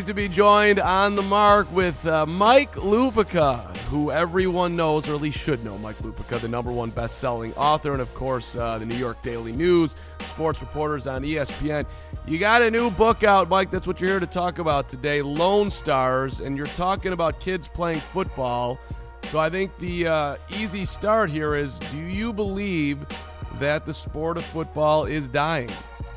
to be joined on the mark with Mike Lupica, who everyone knows, or at least should know Mike Lupica, the #1 best-selling author, and of course the New York Daily News, sports reporters on ESPN. You got a new book out, Mike. That's what you're here to talk about today, Lone Stars, and you're talking about kids playing football. So I think the easy start here is, do you believe that the sport of football is dying?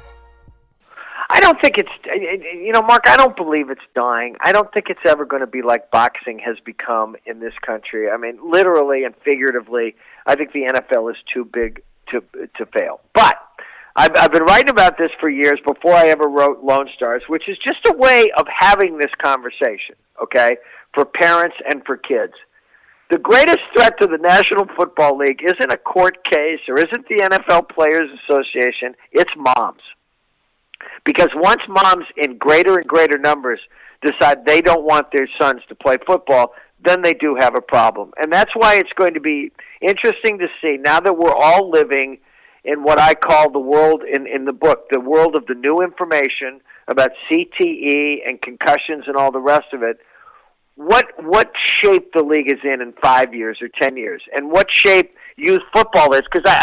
I don't think it's, Mark, I don't believe it's dying. I don't think it's ever going to be like boxing has become in this country. I mean, literally and figuratively, I think the NFL is too big to fail. But I've been writing about this for years before I ever wrote Lone Stars, which is just a way of having this conversation, okay, for parents and for kids. The greatest threat to the National Football League isn't a court case or isn't the NFL Players Association, it's moms. Because once moms in greater and greater numbers decide they don't want their sons to play football, then they do have a problem. And that's why it's going to be interesting to see, now that we're all living in what I call the world in the book, the world of the new information about CTE and concussions and all the rest of it, what shape the league is in 5 years or 10 years, and what shape youth football is. Because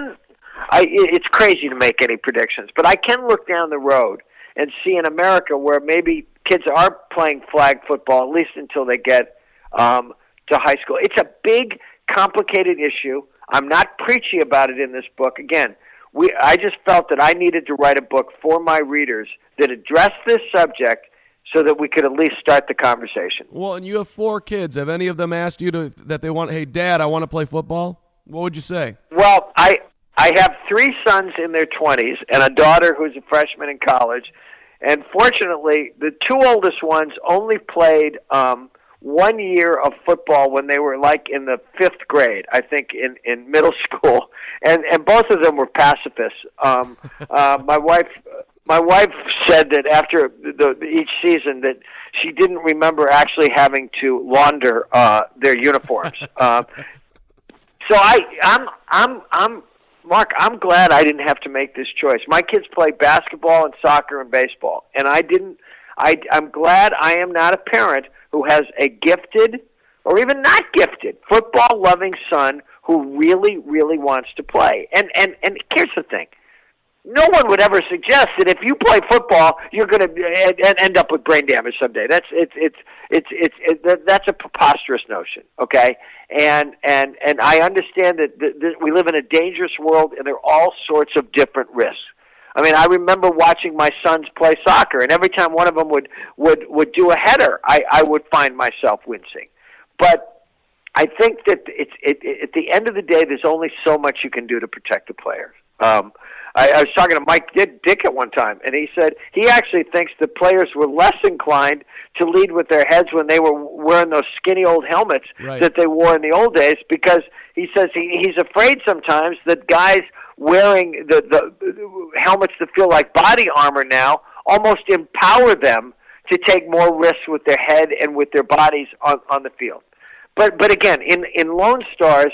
it's crazy to make any predictions, but I can look down the road and see in America where maybe kids are playing flag football, at least until they get to high school. It's a big, complicated issue. I'm not preachy about it in this book. Again, I just felt that I needed to write a book for my readers that addressed this subject so that we could at least start the conversation. Well, and you have 4 kids. Have any of them asked you that they want, hey, Dad, I want to play football? What would you say? Well, I have 3 sons in their 20s and a daughter who's a freshman in college. And fortunately, the 2 oldest ones only played 1 year of football when they were like in the 5th grade, I think, in middle school. And both of them were pacifists. My wife said that after each season that she didn't remember actually having to launder their uniforms. So I'm Mark, I'm glad I didn't have to make this choice. My kids play basketball and soccer and baseball, and I'm glad I am not a parent who has a gifted or even not gifted football-loving son who really, really wants to play. And here's the thing. No one would ever suggest that if you play football, you're going to end up with brain damage someday. That's a preposterous notion, okay? And I understand that we live in a dangerous world, and there are all sorts of different risks. I mean, I remember watching my sons play soccer, and every time one of them would do a header, I would find myself wincing. But I think that at the end of the day, there's only so much you can do to protect the players. I was talking to Mike Dick at one time, and he said he actually thinks the players were less inclined to lead with their heads when they were wearing those skinny old helmets that they wore in the old days, because he says he's afraid sometimes that guys wearing the helmets that feel like body armor now almost empower them to take more risks with their head and with their bodies on the field. But again, in Lone Stars,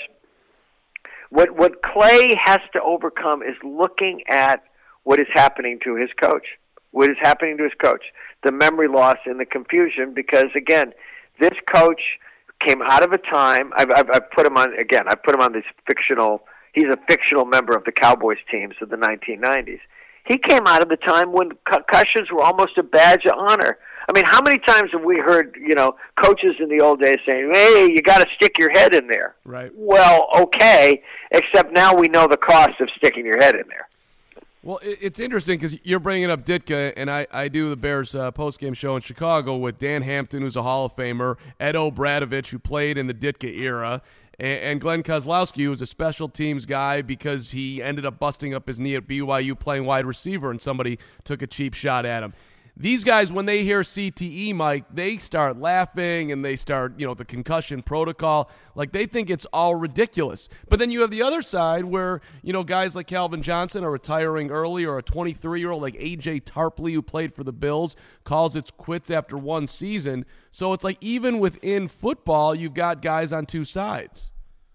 what Clay has to overcome is looking at what is happening to his coach. What is happening to his coach? The memory loss and the confusion, because, again, this coach came out of a time, I've put him on, again, I put him on this fictional, he's a fictional member of the Cowboys teams of the 1990s. He came out of the time when concussions were almost a badge of honor. I mean, how many times have we heard, coaches in the old days saying, hey, you got to stick your head in there. Right. Well, okay, except now we know the cost of sticking your head in there. Well, it's interesting because you're bringing up Ditka, and I do the Bears postgame show in Chicago with Dan Hampton, who's a Hall of Famer, Ed O'Bradovich, who played in the Ditka era, and Glenn Kozlowski, who was a special teams guy because he ended up busting up his knee at BYU playing wide receiver, and somebody took a cheap shot at him. These guys, when they hear CTE, Mike, they start laughing and they start, the concussion protocol. Like, they think it's all ridiculous. But then you have the other side where, guys like Calvin Johnson are retiring early, or a 23-year-old like A.J. Tarpley, who played for the Bills, calls it quits after one season. So it's like even within football, you've got guys on two sides.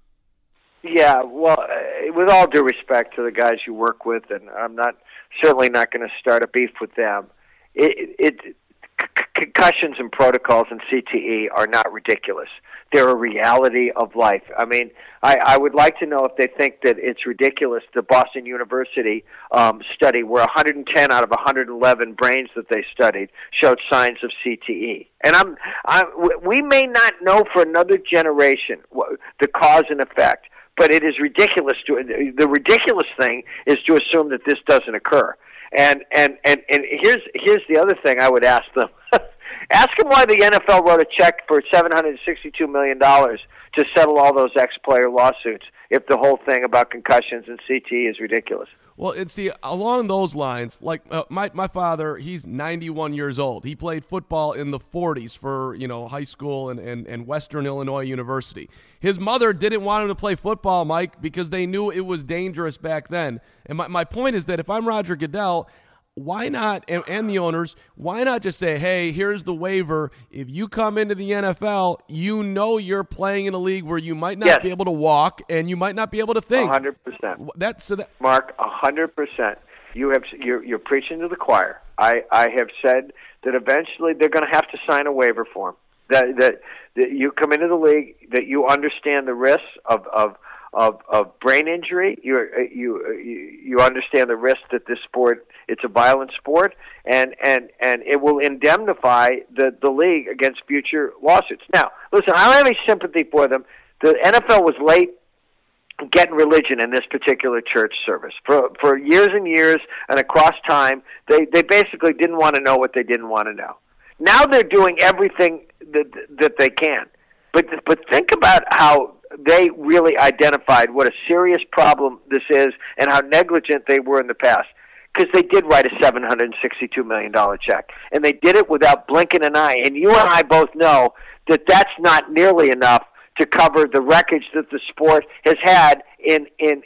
Yeah, well, with all due respect to the guys you work with, and I'm certainly not going to start a beef with them, concussions and protocols and CTE are not ridiculous. They're a reality of life. I mean, I would like to know if they think that it's ridiculous. The Boston University study, where 110 out of 111 brains that they studied showed signs of CTE. And we may not know for another generation the cause and effect, but it is ridiculous. The ridiculous thing is to assume that this doesn't occur. And here's the other thing I would ask them. Ask them why the NFL wrote a check for $762 million to settle all those ex-player lawsuits if the whole thing about concussions and CTE is ridiculous. Well, see, along those lines, like my father, he's 91 years old. He played football in the 40s for, high school and Western Illinois University. His mother didn't want him to play football, Mike, because they knew it was dangerous back then. And my point is that if I'm Roger Goodell, why not, and the owners, why not just say, hey, here's the waiver. If you come into the NFL, you're playing in a league where you might not be able to walk and you might not be able to think. 100%. Mark, 100%. You're preaching to the choir. I have said that eventually they're going to have to sign a waiver form. That you come into the league, that you understand the risks of brain injury. You understand the risk that this sport, it's a violent sport, and it will indemnify the league against future lawsuits. Now, listen, I don't have any sympathy for them. The NFL was late getting religion in this particular church service. For years and years and across time, they basically didn't want to know what they didn't want to know. Now they're doing everything that they can. But think about how they really identified what a serious problem this is and how negligent they were in the past. Because they did write a $762 million check. And they did it without blinking an eye. And you and I both know that that's not nearly enough to cover the wreckage that the sport has had in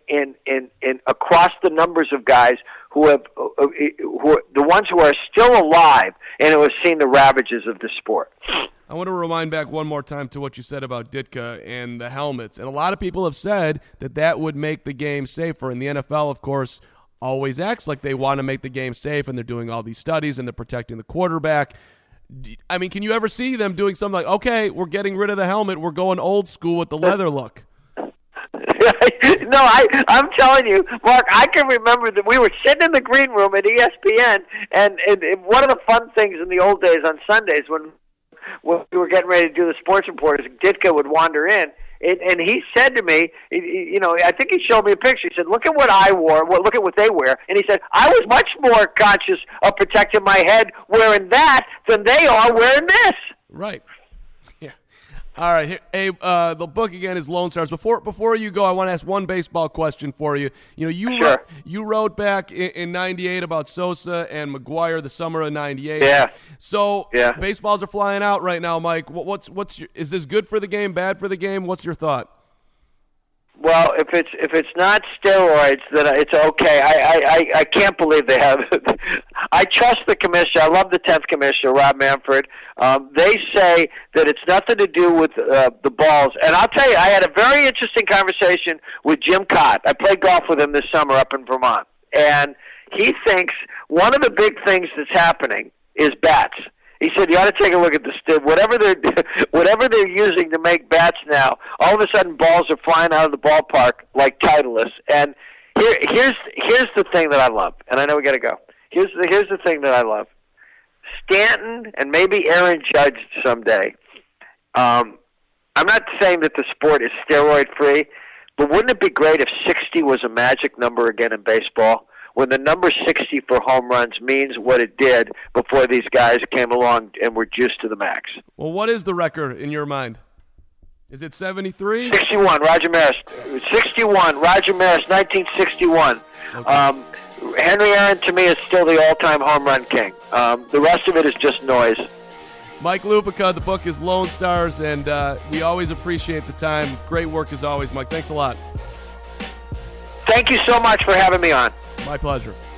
across the numbers of guys who are the ones who are still alive and who have seen the ravages of the sport. I want to remind back one more time to what you said about Ditka and the helmets. And a lot of people have said that would make the game safer. And the NFL, of course, always acts like they want to make the game safe, and they're doing all these studies, and they're protecting the quarterback. I mean, can you ever see them doing something like, okay, we're getting rid of the helmet, we're going old school with the leather look? No, I'm telling you, Mark, I can remember that we were sitting in the green room at ESPN, and one of the fun things in the old days on Sundays when we were getting ready to do the sports report is Ditka would wander in, and he said to me, I think he showed me a picture. He said, look at what I wore, look at what they wear. And he said, I was much more conscious of protecting my head wearing that than they are wearing this. Right. Yeah. All right. Here, Abe, the book again is Lone Stars. Before you go, I want to ask one baseball question for you. You wrote back in 98 about Sosa and McGuire the summer of 98. Yeah. So baseballs are flying out right now, Mike. Is this good for the game, bad for the game? What's your thought? Well, if it's not steroids, then it's okay. I can't believe they have it. I trust the commissioner. I love the 10th commissioner, Rob Manfred. They say that it's nothing to do with the balls. And I'll tell you, I had a very interesting conversation with Jim Cott. I played golf with him this summer up in Vermont. And he thinks one of the big things that's happening is bats. He said you ought to take a look at whatever they're using to make bats now. All of a sudden, balls are flying out of the ballpark like Titleist. And here's the thing that I love. And I know we got to go. Here's the thing that I love. Stanton and maybe Aaron Judge someday. I'm not saying that the sport is steroid free, but wouldn't it be great if 60 was a magic number again in baseball? When the number 60 for home runs means what it did before these guys came along and were juiced to the max. Well, what is the record in your mind? Is it 73? 61, Roger Maris. 61, Roger Maris, 1961. Okay. Henry Aaron, to me, is still the all-time home run king. The rest of it is just noise. Mike Lupica, the book is Lone Stars, and we always appreciate the time. Great work as always, Mike. Thanks a lot. Thank you so much for having me on. My pleasure.